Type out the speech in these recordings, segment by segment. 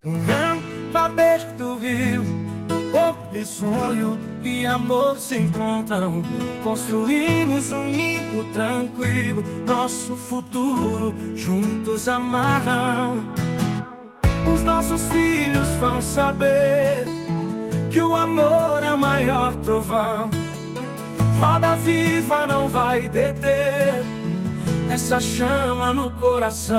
Aberto viu, corpo e sonho e amor se encontram. Construímos um ninho tranquilo, nosso futuro juntos amarram. Os nossos filhos vão saber que o amor é o maior trovão. Roda viva não vai deter essa chama no coração.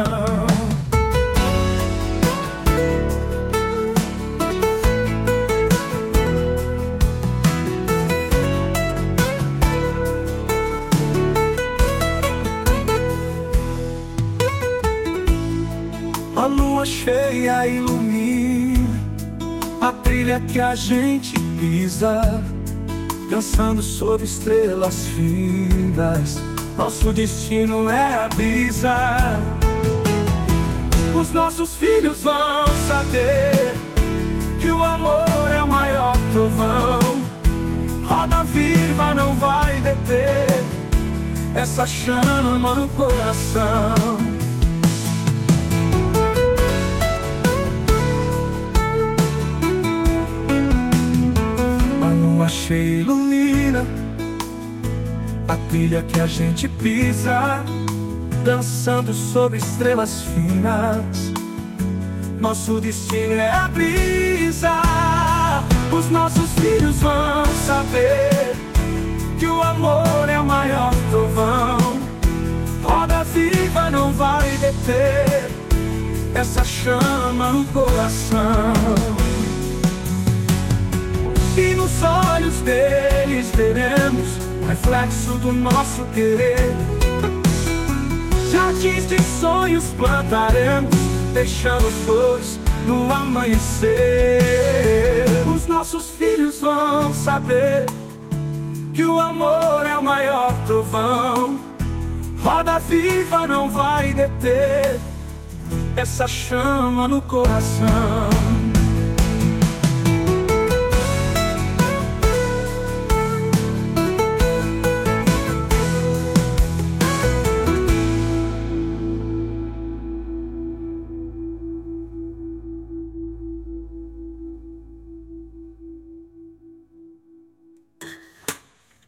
A lua cheia ilumina a trilha que a gente pisa, dançando sob estrelas finas. Nosso destino é a brisa. Os nossos filhos vão saber que o amor é o maior trovão. Roda viva não vai deter essa chama no coração. A cheia ilumina a trilha que a gente pisa, dançando sobre estrelas finas. Nosso destino é a brisa. Os nossos filhos vão saber que o amor é o maior trovão. Roda viva não vai deter essa chama no coração. E nos olhos deles veremos o reflexo do nosso querer. Jardins de sonhos plantaremos, deixando flores no amanhecer. Os nossos filhos vão saber que o amor é o maior trovão. Roda viva não vai deter essa chama no coração.